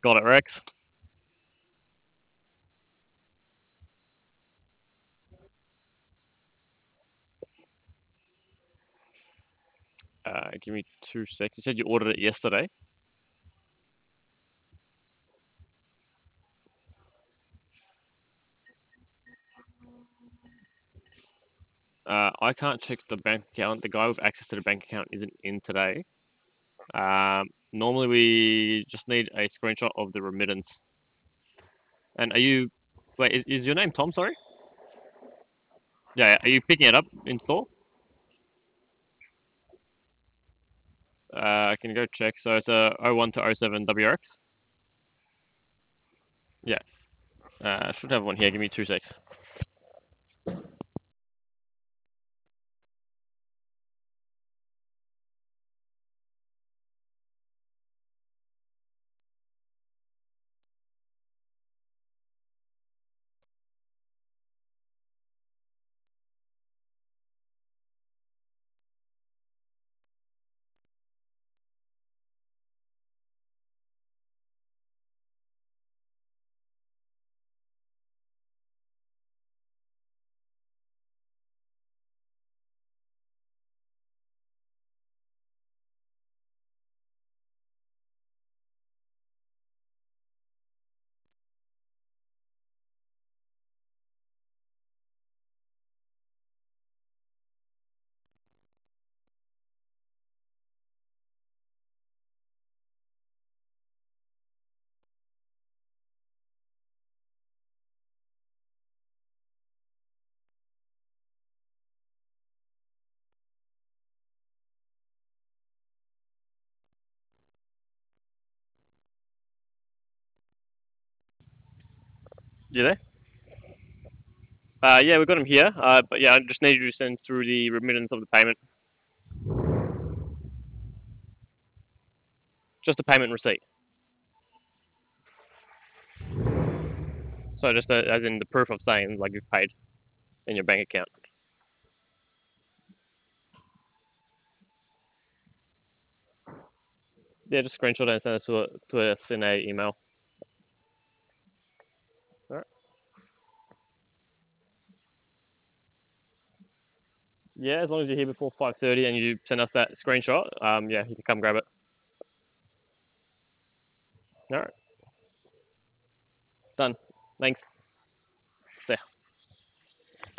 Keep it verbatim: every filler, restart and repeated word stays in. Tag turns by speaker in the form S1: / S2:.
S1: Got it, Rex. Uh, give me two seconds. You said you ordered it yesterday. Uh, I can't check the bank account. The guy with access to the bank account isn't in today. Um, normally we just need a screenshot of the remittance. And are you? Wait, is, is your name Tom? Sorry. Yeah. Are you picking it up in store? Uh, I can go check. So it's a oh one to oh seven W X. Yeah. Uh, I should have one here. Give me two secs. You there? Uh, yeah, we've got him here. Uh, but yeah, I just need you to send through the remittance of the payment. Just a payment receipt. So just a, as in the proof of saying like you've paid in your bank account. Yeah, just screenshot it and send it to, a, to us in a email. All right. Yeah, as long as you're here before five thirty and you send us that screenshot, um, yeah, you can come grab it. All right. Done. Thanks.